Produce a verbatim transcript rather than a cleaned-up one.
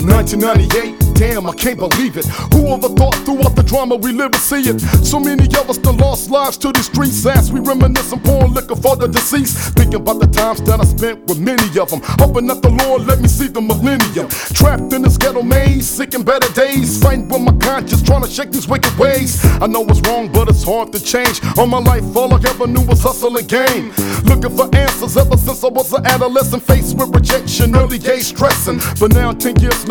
nineteen ninety-eight, damn, I can't believe it. Who ever thought throughout the drama we live to see it? So many of us done lost lives to the streets as we reminisce and pouring liquor for the deceased. Thinking about the times that I spent with many of them, hoping that the Lord let me see the millennium. Trapped in this ghetto maze, seeking better days, fighting with my conscience, trying to shake these wicked ways. I know it's wrong, but it's hard to change. All my life, all I ever knew was hustle and game. Looking for answers ever since I was an adolescent, faced with rejection, early age stressing. But now ten years later,